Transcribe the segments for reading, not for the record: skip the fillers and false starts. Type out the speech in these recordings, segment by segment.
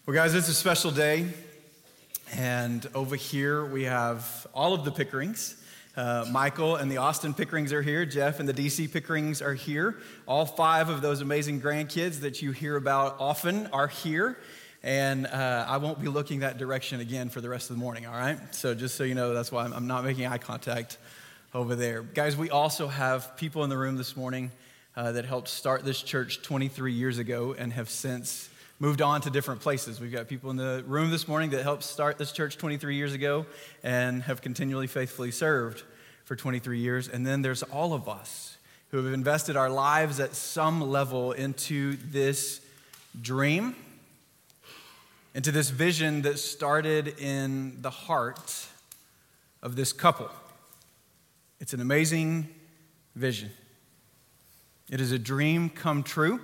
Well, guys, it's a special day, and over here we have all of the Pickerings. Michael and the Austin Pickerings are here. Jeff and the DC Pickerings are here. All 5 of those amazing grandkids that you hear about often are here, and I won't be looking that direction again for the rest of the morning, all right? So just so you know, that's why I'm not making eye contact over there. Guys, we also have people in the room this morning that helped start this church 23 years ago and have since moved on to different places. We've got people in the room this morning that helped start this church 23 years ago and have continually faithfully served for 23 years. And then there's all of us who have invested our lives at some level into this dream, into this vision that started in the heart of this couple. It's an amazing vision. It is a dream come true.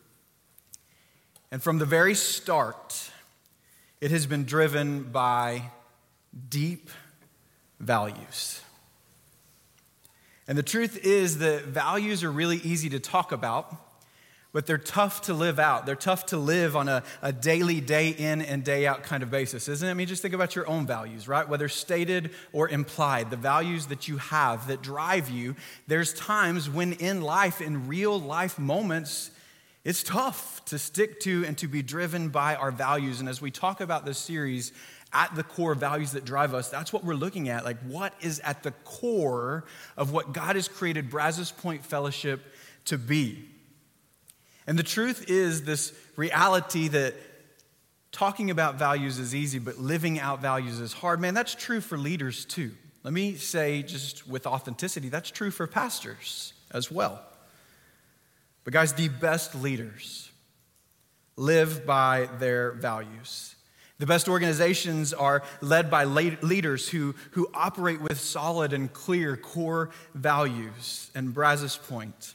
And from the very start, it has been driven by deep values. And the truth is that values are really easy to talk about, but they're tough to live out. They're tough to live on a daily, day in and day out kind of basis, isn't it? I mean, just think about your own values, right? Whether stated or implied, the values that you have that drive you. There's times when in life, in real life moments, it's tough to stick to and to be driven by our values. And as we talk about this series, at the core values that drive us, that's what we're looking at. Like, what is at the core of what God has created Brazos Point Fellowship to be? And the truth is this reality that talking about values is easy, but living out values is hard. Man, that's true for leaders too. Let me say, just with authenticity, that's true for pastors as well. But guys, the best leaders live by their values. The best organizations are led by leaders who operate with solid and clear core values. And Brazos Point,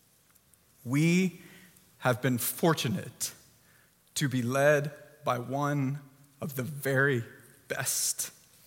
we have been fortunate to be led by one of the very best.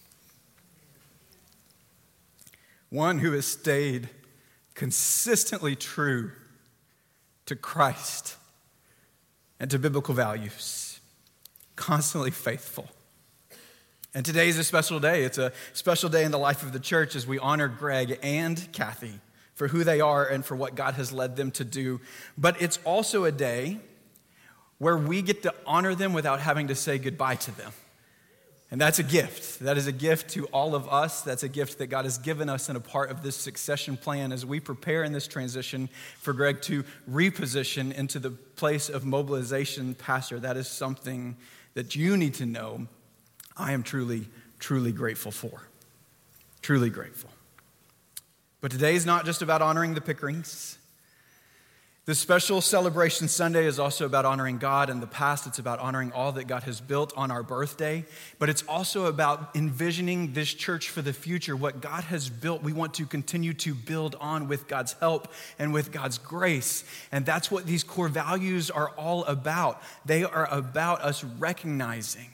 One who has stayed consistently true to Christ and to biblical values, constantly faithful. And today is a special day. It's a special day in the life of the church as we honor Greg and Kathy for who they are and for what God has led them to do. But it's also a day where we get to honor them without having to say goodbye to them. And that's a gift. That is a gift to all of us. That's a gift that God has given us and a part of this succession plan as we prepare in this transition for Greg to reposition into the place of mobilization pastor. That is something that you need to know I am truly, truly grateful for. Truly grateful. But today is not just about honoring the Pickerings. This special celebration Sunday is also about honoring God. In the past, it's about honoring all that God has built on our birthday. But it's also about envisioning this church for the future. What God has built, we want to continue to build on with God's help and with God's grace. And that's what these core values are all about. They are about us recognizing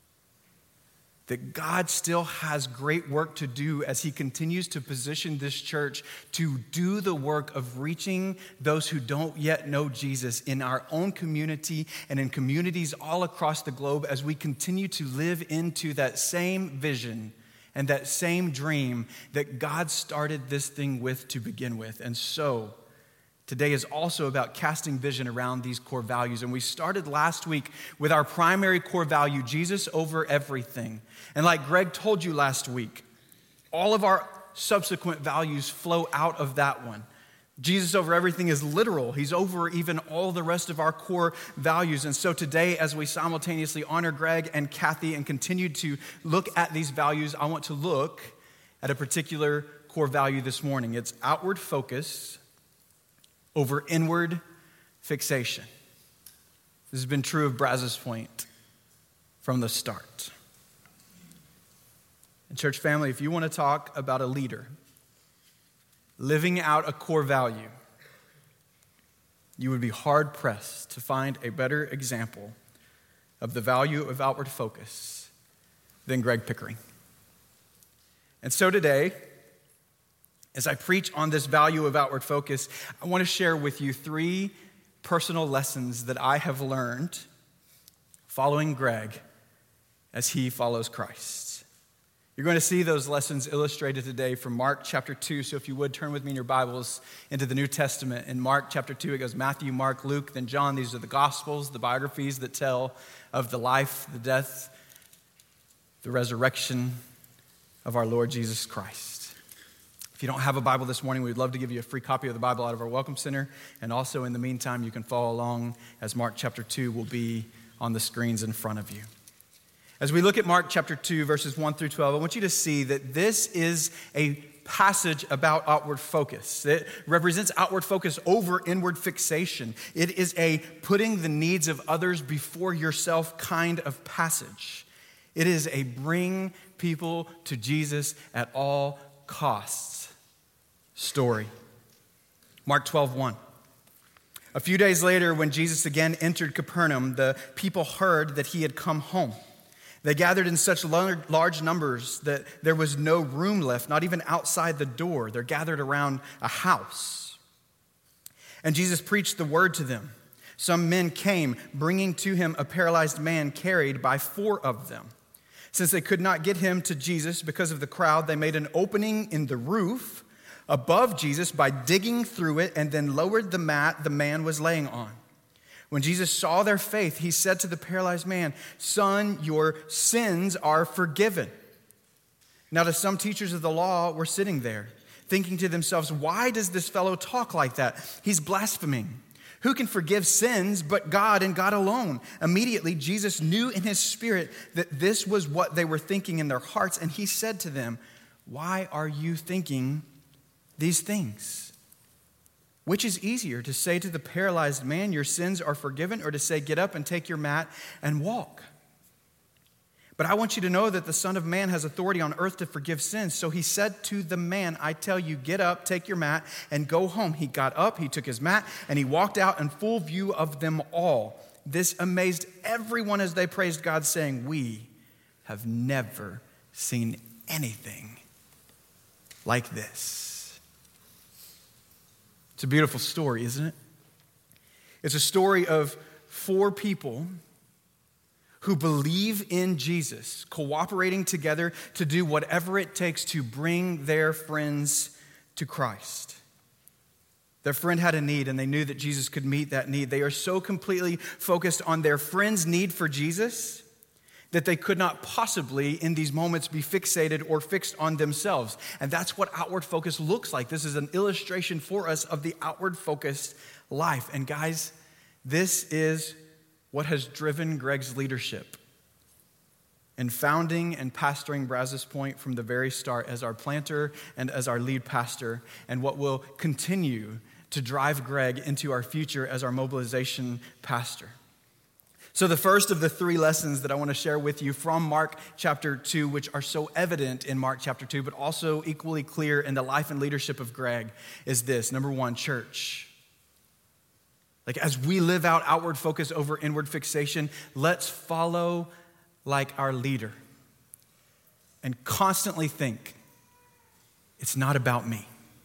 that God still has great work to do as he continues to position this church to do the work of reaching those who don't yet know Jesus in our own community and in communities all across the globe as we continue to live into that same vision and that same dream that God started this thing with to begin with. And so today is also about casting vision around these core values. And we started last week with our primary core value, Jesus over everything. And like Greg told you last week, all of our subsequent values flow out of that one. Jesus over everything is literal. He's over even all the rest of our core values. And so today, as we simultaneously honor Greg and Kathy and continue to look at these values, I want to look at a particular core value this morning. It's outward focus over inward fixation. This has been true of Brazos Point from the start. And church family, if you want to talk about a leader living out a core value, you would be hard-pressed to find a better example of the value of outward focus than Greg Pickering. And so today, as I preach on this value of outward focus, I want to share with you 3 personal lessons that I have learned following Greg as he follows Christ. You're going to see those lessons illustrated today from Mark chapter 2. So if you would, turn with me in your Bibles into the New Testament. In Mark chapter 2, it goes Matthew, Mark, Luke, then John. These are the Gospels, the biographies that tell of the life, the death, the resurrection of our Lord Jesus Christ. If you don't have a Bible this morning, we'd love to give you a free copy of the Bible out of our Welcome Center. And also, in the meantime, you can follow along as Mark chapter 2 will be on the screens in front of you. As we look at Mark chapter 2, verses 1 through 12, I want you to see that this is a passage about outward focus. It represents outward focus over inward fixation. It is a putting the needs of others before yourself kind of passage. It is a bring people to Jesus at all costs story. Mark 12:1. A few days later, when Jesus again entered Capernaum, the people heard that he had come home. They gathered in such large numbers that there was no room left, not even outside the door. They're gathered around a house. And Jesus preached the word to them. Some men came, bringing to him a paralyzed man carried by 4 of them. Since they could not get him to Jesus because of the crowd, they made an opening in the roof above Jesus by digging through it and then lowered the mat the man was laying on. When Jesus saw their faith, he said to the paralyzed man, "Son, your sins are forgiven." Now, to some teachers of the law were sitting there, thinking to themselves, "Why does this fellow talk like that? He's blaspheming. Who can forgive sins but God and God alone?" Immediately, Jesus knew in his spirit that this was what they were thinking in their hearts, and he said to them, "Why are you thinking these things? Which is easier, to say to the paralyzed man, 'Your sins are forgiven,' or to say, 'Get up and take your mat and walk'? But I want you to know that the Son of Man has authority on earth to forgive sins." So he said to the man, "I tell you, get up, take your mat, and go home." He got up, he took his mat, and he walked out in full view of them all. This amazed everyone as they praised God, saying, "We have never seen anything like this." It's a beautiful story, isn't it? It's a story of 4 people who believe in Jesus, cooperating together to do whatever it takes to bring their friends to Christ. Their friend had a need, and they knew that Jesus could meet that need. They are so completely focused on their friend's need for Jesus that they could not possibly, in these moments, be fixated or fixed on themselves. And that's what outward focus looks like. This is an illustration for us of the outward focused life. And guys, this is what has driven Greg's leadership in founding and pastoring Brazos Point from the very start as our planter and as our lead pastor, and what will continue to drive Greg into our future as our mobilization pastor. So the first of the 3 lessons that I want to share with you from Mark chapter 2, which are so evident in Mark chapter 2, but also equally clear in the life and leadership of Greg, is this. Number 1, church. As we live out outward focus over inward fixation, let's follow like our leader and constantly think, it's not about me.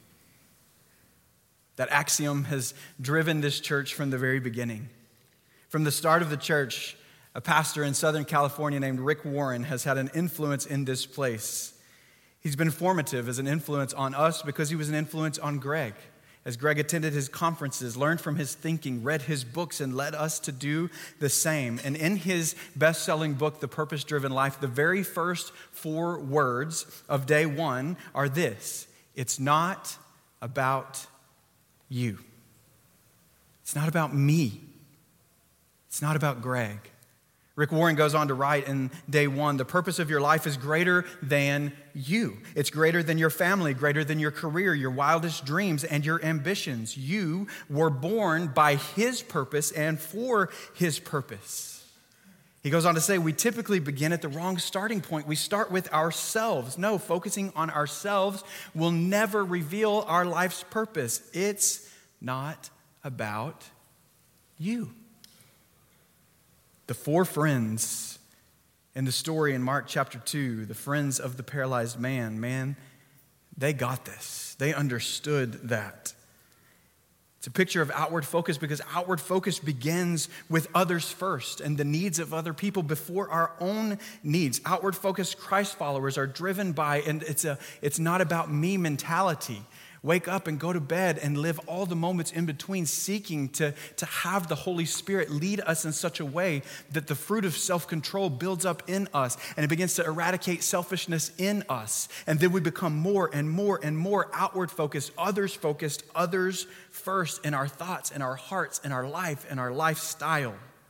That axiom has driven this church from the very beginning. From the start of the church, a pastor in Southern California named Rick Warren has had an influence in this place. He's been formative as an influence on us because he was an influence on Greg. As Greg attended his conferences, learned from his thinking, read his books, and led us to do the same. And in his best-selling book, The Purpose-Driven Life, the very first 4 words of day 1 are this: it's not about you. It's not about me. It's not about Greg. Rick Warren goes on to write in day 1, the purpose of your life is greater than you. It's greater than your family, greater than your career, your wildest dreams, and your ambitions. You were born by his purpose and for his purpose. He goes on to say, we typically begin at the wrong starting point. We start with ourselves. No, focusing on ourselves will never reveal our life's purpose. It's not about you. The 4 friends in the story in Mark chapter 2, the friends of the paralyzed man, they got this. They understood that. It's a picture of outward focus because outward focus begins with others first and the needs of other people before our own needs. Outward focus Christ followers are driven by, and it's not about me mentality. Wake up and go to bed and live all the moments in between seeking to have the Holy Spirit lead us in such a way that the fruit of self-control builds up in us and it begins to eradicate selfishness in us. And then we become more and more and more outward focused, others first in our thoughts, in our hearts, in our life, in our lifestyle.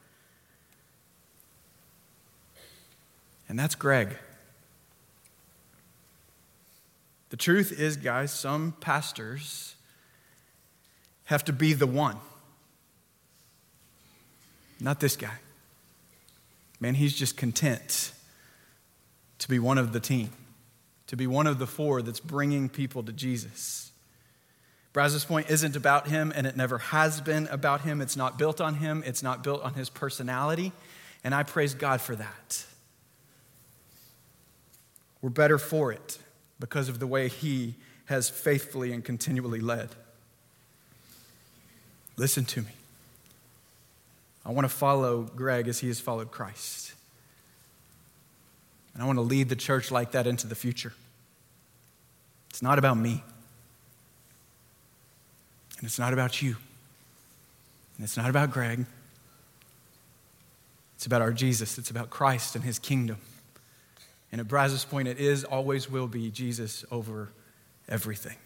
And that's Greg. The truth is, guys, some pastors have to be the one. Not this guy. Man, he's just content to be one of the team, to be one of the four that's bringing people to Jesus. Brazos Point isn't about him, and it never has been about him. It's not built on him. It's not built on his personality, and I praise God for that. We're better for it because of the way he has faithfully and continually led. Listen to me. I want to follow Greg as he has followed Christ. And I want to lead the church like that into the future. It's not about me. And it's not about you. And it's not about Greg. It's about our Jesus. It's about Christ and his kingdom. And at Brazos Point, it is, always will be, Jesus over everything.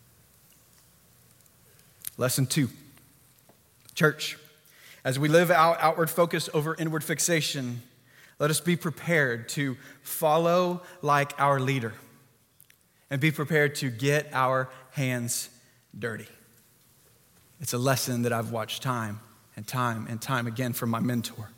Lesson 2. Church, as we live out outward focus over inward fixation, let us be prepared to follow like our leader and be prepared to get our hands dirty. It's a lesson that I've watched time and time again from my mentor.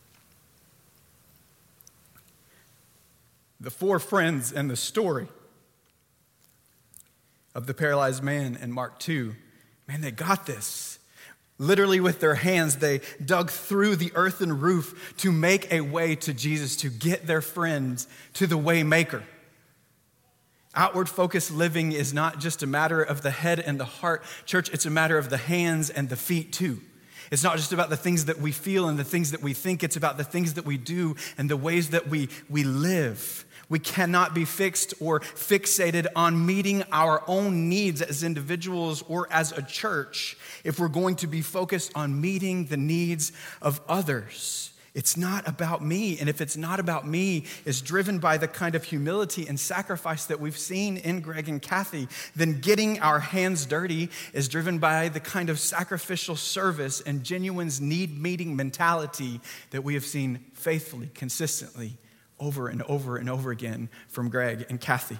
The 4 friends in the story of the paralyzed man in Mark 2, man, they got this. Literally with their hands, they dug through the earthen roof to make a way to Jesus, to get their friends to the way maker. Outward focused living is not just a matter of the head and the heart. Church, it's a matter of the hands and the feet too. It's not just about the things that we feel and the things that we think. It's about the things that we do and the ways that we live. We cannot be fixed or fixated on meeting our own needs as individuals or as a church if we're going to be focused on meeting the needs of others. It's not about me. And if it's not about me, it's driven by the kind of humility and sacrifice that we've seen in Greg and Kathy, then getting our hands dirty is driven by the kind of sacrificial service and genuine need-meeting mentality that we have seen faithfully, consistently, over and over and over again from Greg and Kathy.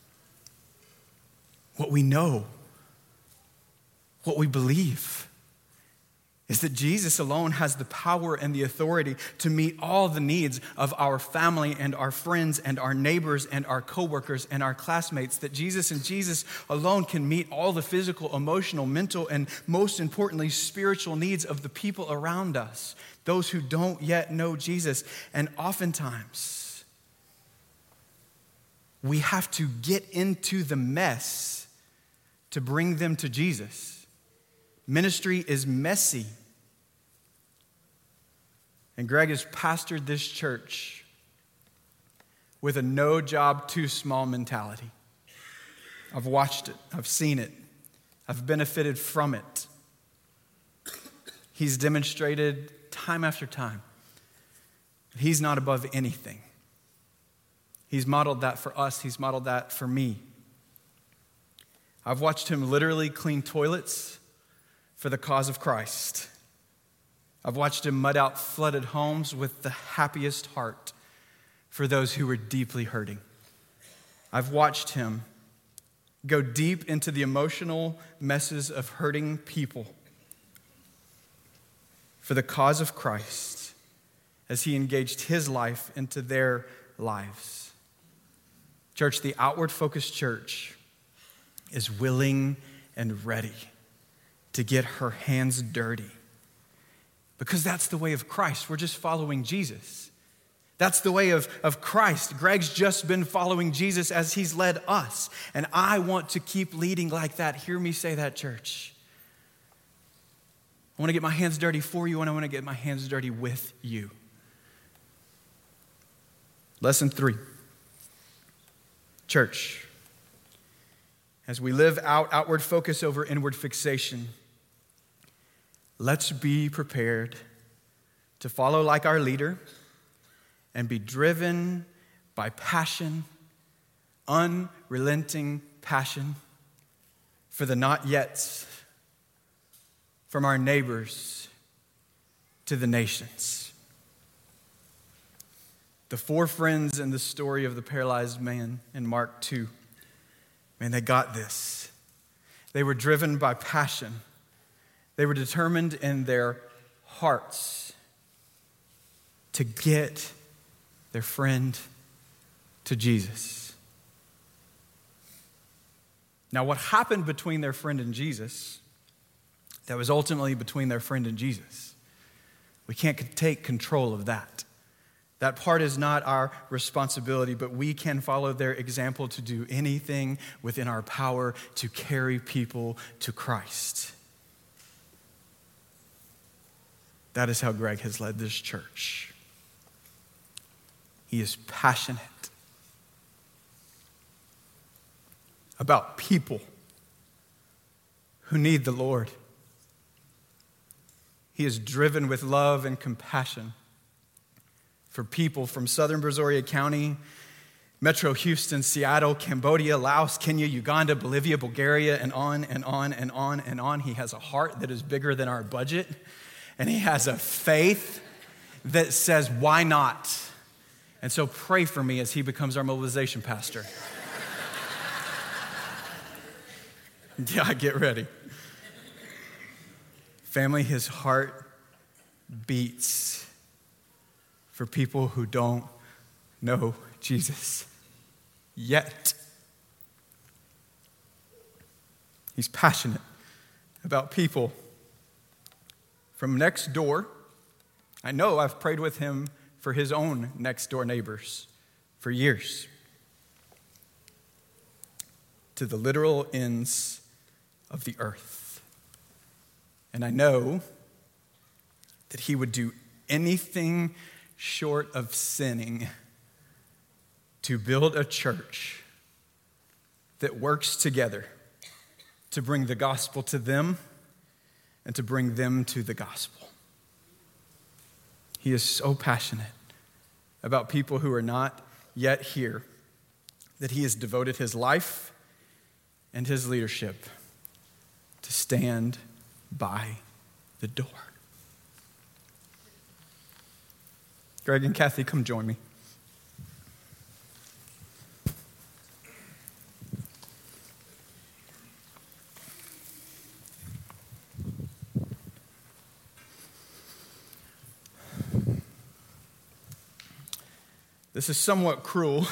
What we know, what we believe, is that Jesus alone has the power and the authority to meet all the needs of our family and our friends and our neighbors and our coworkers and our classmates, that Jesus and Jesus alone can meet all the physical, emotional, mental, and most importantly, spiritual needs of the people around us, those who don't yet know Jesus. And oftentimes, we have to get into the mess to bring them to Jesus. Ministry is messy. And Greg has pastored this church with a no job too small mentality. I've watched it. I've seen it. I've benefited from it. He's demonstrated time after time that he's not above anything. He's modeled that for us. He's modeled that for me. I've watched him literally clean toilets for the cause of Christ. I've watched him mud out flooded homes with the happiest heart for those who were deeply hurting. I've watched him go deep into the emotional messes of hurting people for the cause of Christ as he engaged his life into their lives. Church, the outward focused church is willing and ready to get her hands dirty. Because that's the way of Christ. We're just following Jesus. That's the way of Christ. Greg's just been following Jesus as he's led us. And I want to keep leading like that. Hear me say that, church. I want to get my hands dirty for you, and I want to get my hands dirty with you. Lesson 3. Church, as we live out outward focus over inward fixation, let's be prepared to follow like our leader and be driven by passion, unrelenting passion for the not yets, from our neighbors to the nations. The 4 friends in the story of the paralyzed man in Mark 2, man, they got this. They were driven by passion. They were determined in their hearts to get their friend to Jesus. Now, what happened between their friend and Jesus, that was ultimately between their friend and Jesus, we can't take control of that. That part is not our responsibility, but we can follow their example to do anything within our power to carry people to Christ. That is how Greg has led this church. He is passionate about people who need the Lord. He is driven with love and compassion for people from southern Brazoria County, Metro Houston, Seattle, Cambodia, Laos, Kenya, Uganda, Bolivia, Bulgaria, and on and on and on and on. He has a heart that is bigger than our budget, and he has a faith that says, why not? And so pray for me as he becomes our mobilization pastor. Yeah, get ready. Family, his heart beats for people who don't know Jesus yet. He's passionate about people from next door. I know I've prayed with him for his own next door neighbors for years, to the literal ends of the earth. And I know that he would do anything short of sinning to build a church that works together to bring the gospel to them and to bring them to the gospel. He is so passionate about people who are not yet here that he has devoted his life and his leadership to stand by the door. Greg and Kathy, come join me. This is somewhat cruel,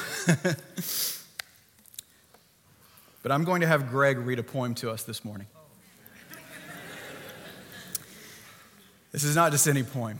but I'm going to have Greg read a poem to us this morning. This is not just any poem.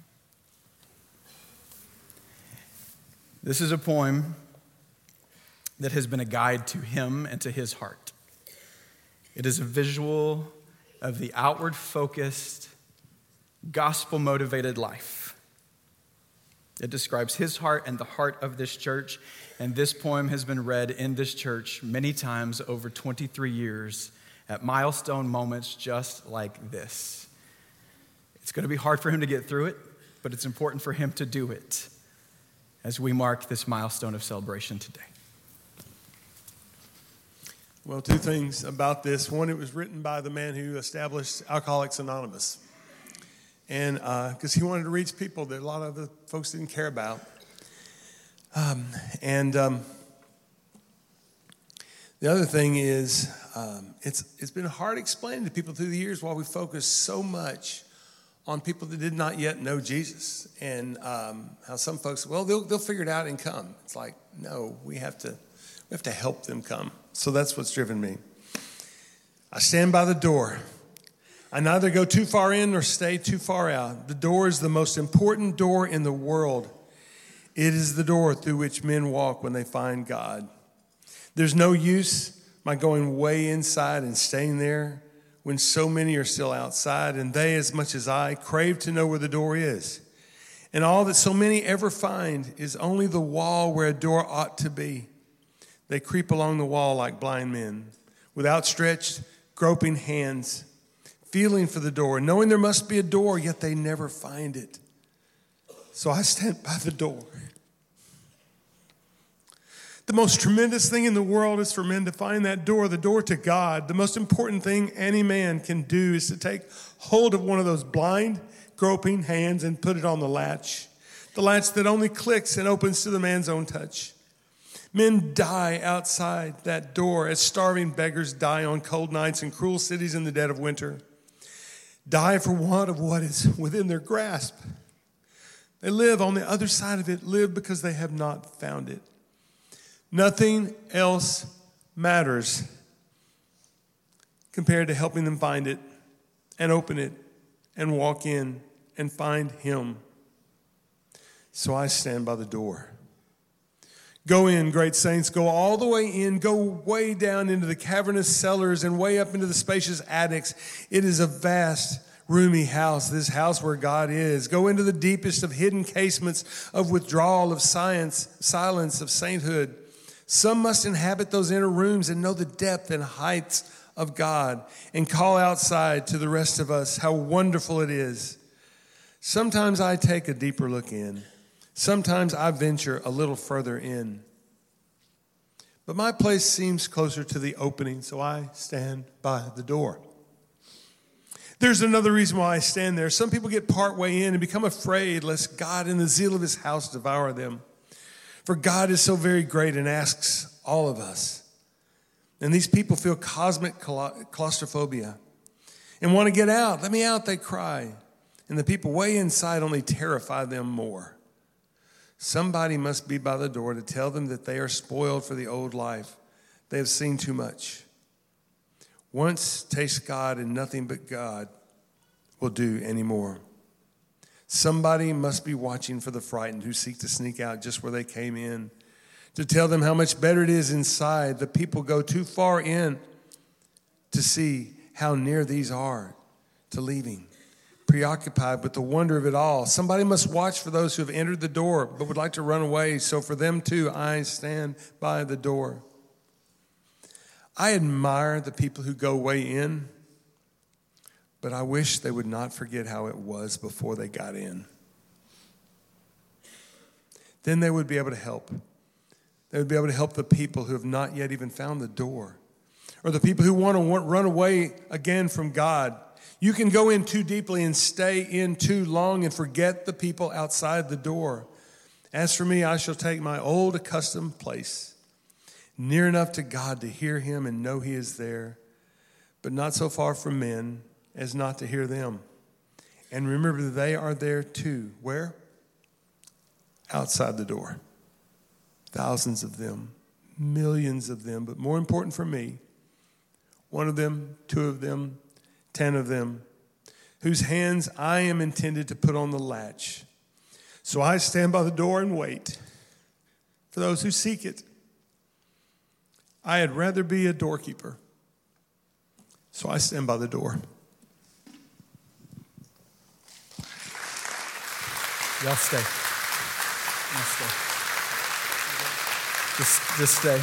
This is a poem that has been a guide to him and to his heart. It is a visual of the outward-focused, gospel-motivated life. It describes his heart and the heart of this church, and this poem has been read in this church many times over 23 years at milestone moments just like this. It's going to be hard for him to get through it, but it's important for him to do it as we mark this milestone of celebration today. Well, 2 things about this. One, it was written by the man who established Alcoholics Anonymous. And because he wanted to reach people that a lot of the folks didn't care about. The other thing is, it's been hard explaining to people through the years why we focus so much on people that did not yet know Jesus, and how some folks, well, they'll figure it out and come. It's like, no, we have to help them come. So that's what's driven me. I stand by the door. I neither go too far in nor stay too far out. The door is the most important door in the world. It is the door through which men walk when they find God. There's no use my going way inside and staying there when so many are still outside, and they, as much as I, crave to know where the door is. And all that so many ever find is only the wall where a door ought to be. They creep along the wall like blind men, with outstretched, groping hands, feeling for the door, knowing there must be a door, yet they never find it. So I stand by the door. The most tremendous thing in the world is for men to find that door, the door to God. The most important thing any man can do is to take hold of one of those blind, groping hands and put it on the latch that only clicks and opens to the man's own touch. Men die outside that door as starving beggars die on cold nights in cruel cities in the dead of winter. Die for want of what is within their grasp. They live on the other side of it, live because they have not found it. Nothing else matters compared to helping them find it and open it and walk in and find Him. So I stand by the door. Go in, great saints, go all the way in, go way down into the cavernous cellars and way up into the spacious attics. It is a vast, roomy house, this house where God is. Go into the deepest of hidden casements of withdrawal, of silence, of sainthood. Some must inhabit those inner rooms and know the depth and heights of God and call outside to the rest of us how wonderful it is. Sometimes I take a deeper look in. Sometimes I venture a little further in. But my place seems closer to the opening, so I stand by the door. There's another reason why I stand there. Some people get part way in and become afraid lest God in the zeal of His house devour them. For God is so very great and asks all of us. And these people feel cosmic claustrophobia and want to get out. Let me out, they cry. And the people way inside only terrify them more. Somebody must be by the door to tell them that they are spoiled for the old life. They have seen too much. Once taste God and nothing but God will do anymore. Somebody must be watching for the frightened who seek to sneak out just where they came in, to tell them how much better it is inside. The people go too far in to see how near these are to leaving, preoccupied with the wonder of it all. Somebody must watch for those who have entered the door but would like to run away. So for them too, I stand by the door. I admire the people who go way in, but I wish they would not forget how it was before they got in. Then they would be able to help. They would be able to help the people who have not yet even found the door, or the people who want to run away again from God. You can go in too deeply and stay in too long and forget the people outside the door. As for me, I shall take my old accustomed place, near enough to God to hear Him and know He is there, but not so far from men as not to hear them. And remember, they are there too. Where? Outside the door. Thousands of them, millions of them, but more important for me, one of them, two of them, 10 of them, whose hands I am intended to put on the latch. So I stand by the door and wait for those who seek it. I had rather be a doorkeeper. So I stand by the door. Y'all stay. Y'all stay. Just stay.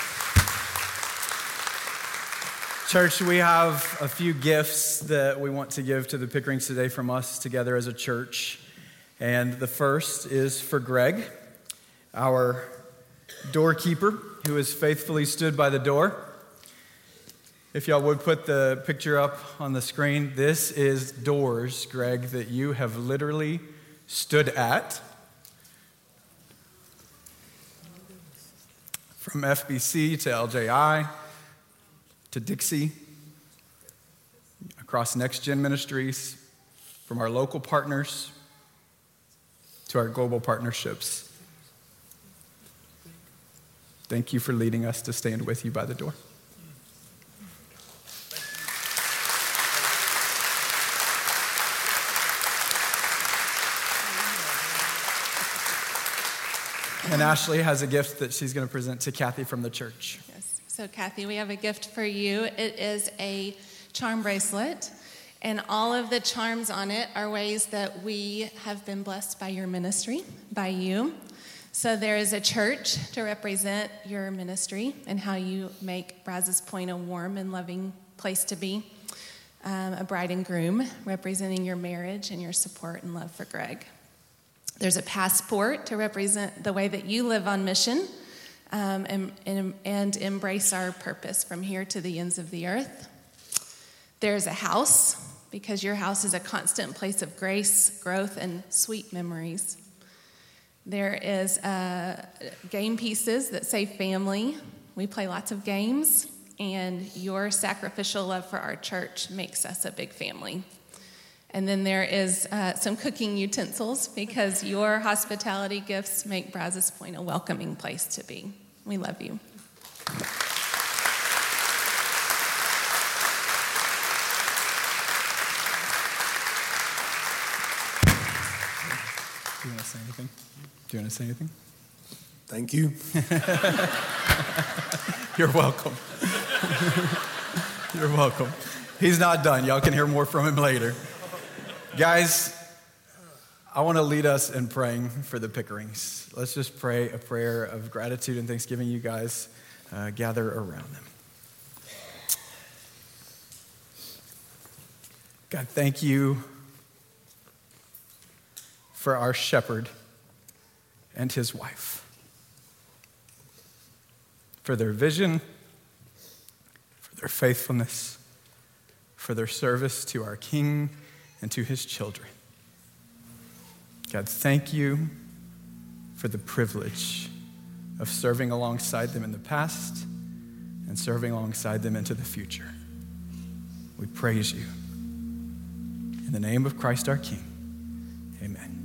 Church, we have a few gifts that we want to give to the Pickerings today from us together as a church. And the first is for Greg, our doorkeeper, who has faithfully stood by the door. If y'all would put the picture up on the screen. This is doors, Greg, that you have literally stood at. From FBC to LJI to Dixie, across Next Gen Ministries, from our local partners to our global partnerships. Thank you for leading us to stand with you by the door. And Ashley has a gift that she's going to present to Kathy from the church. Yes. So Kathy, we have a gift for you. It is a charm bracelet. And all of the charms on it are ways that we have been blessed by your ministry, by you. So there is a church to represent your ministry and how you make Brazos Point a warm and loving place to be. A bride and groom representing your marriage and your support and love for Greg. There's a passport to represent the way that you live on mission and embrace our purpose from here to the ends of the earth. There's a house, because your house is a constant place of grace, growth, and sweet memories. There is game pieces that say family. We play lots of games, and your sacrificial love for our church makes us a big family. And then there is some cooking utensils, because your hospitality gifts make Brazos Point a welcoming place to be. We love you. Do you want to say anything? Do you want to say anything? Thank you. You're welcome. You're welcome. He's not done. Y'all can hear more from him later. Guys, I want to lead us in praying for the Pickerings. Let's just pray a prayer of gratitude and thanksgiving. You guys gather around them. God, thank you for our shepherd and his wife, for their vision, for their faithfulness, for their service to our King and to his children. God, thank you for the privilege of serving alongside them in the past and serving alongside them into the future. We praise you. In the name of Christ our King, amen.